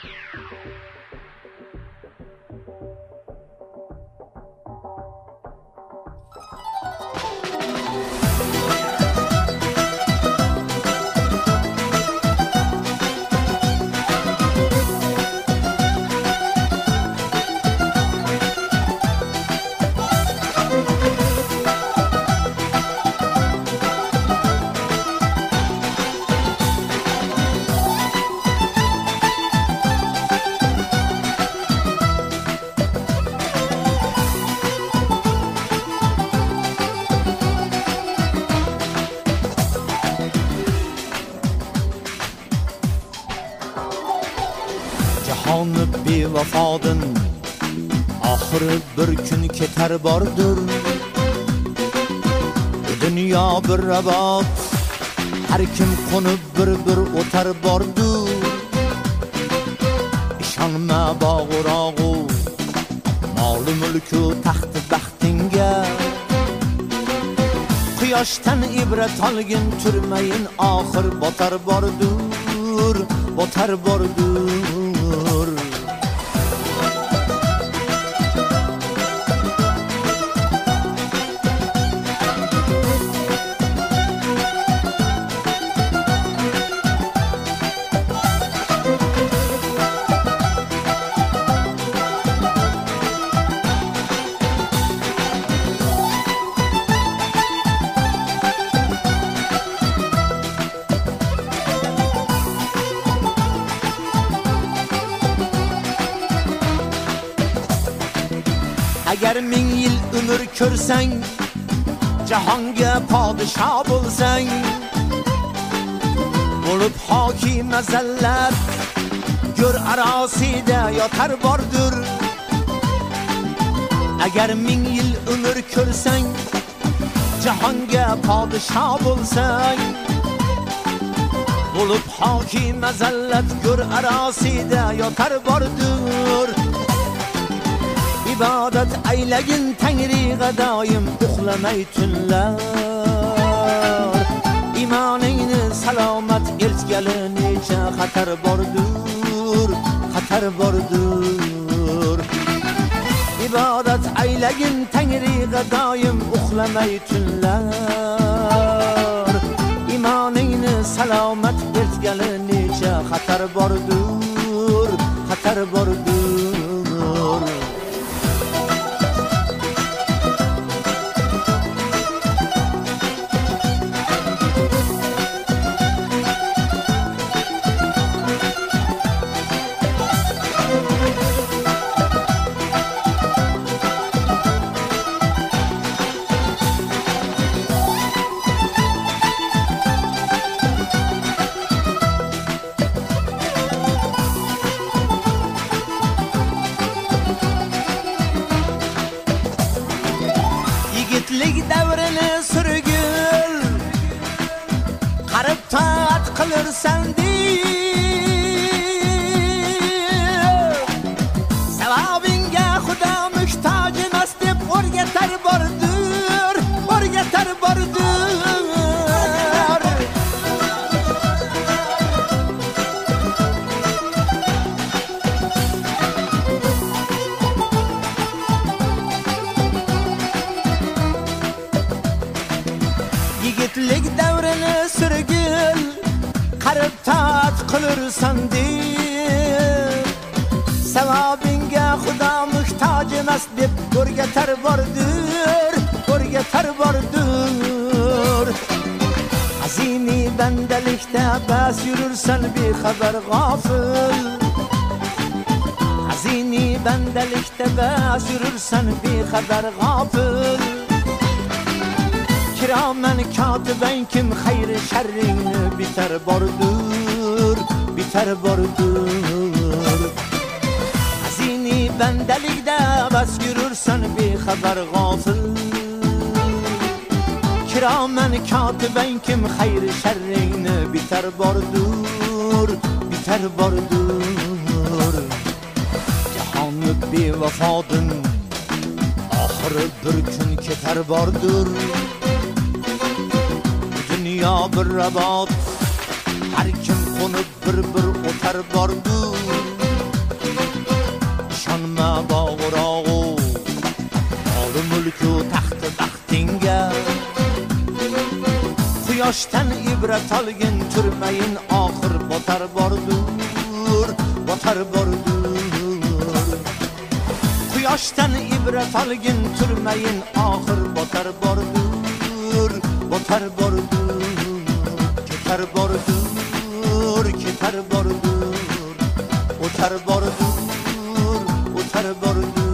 Jahonni bevafodin oxiri bir kun ketar bordir. Dunyo bir rabot, har kim qo'nib bir o'tar bordir. Ishonma bog'irog'u, mol mulku taxti baxtinga. Quyoshdan ibrat olgin, turmayin oxir botar bordir, botar bordir. Agar 1000 yil umr ko'rsang, jahonga podsho bo'lsang, bo'lib hokim mazallat go'r arosida yotar bordir. Agar 1000 yil umr ko'rsang, jahonga podsho bo'lsang, bo'lib hokim mazallat go'r arosida yotar bordir. İbadet aylagin Tangriga doim, uxlamay tunlar. İmoningni salomat ertgali, necha xatar bordir, xatar bordir. İbadet aylagin Tangriga doim, uxlamay tunlar. İmoningni salomat ertgali, necha xatar bordir, xatar bordir. Yigitlik davrini surgul, qarib taat qilirsan deb, savobingga xudo muhtoj emas deb o'rgatar bordir, o'rgatar bordir. Yigitlik davrini surgul, qarib taat qilirsan deb, savobingga xudo muhtoj emas deb o'rgatar bordir, o'rgatar bordir. Azimiy bandalikda bas yurursan bexabar g'ofil. Azimiy bandalikda bas yurursan bexabar g'ofil. Kiraman katiben kim hayri şerrini biter bordur, biter bordur. Hazini bendelikde bas yürürsen bir haber gafil. Kiramen katiben kim hayri şerrini biter bordur, biter bordur. Cahonlik bevafodin oxiri bir kun ketar bordur. Dünya bir rabot, har kim qo'nib bir o'tar bordur. Quyoshdan ibrat olgin, turmayin, oxir botar bordur, botar bordur. Quyoshdan ibrat olgin, turmayin, oxir botar bordur, botar bordur. Ketar bordur, ketar bordur, o'tar bordur, o'tar bordur.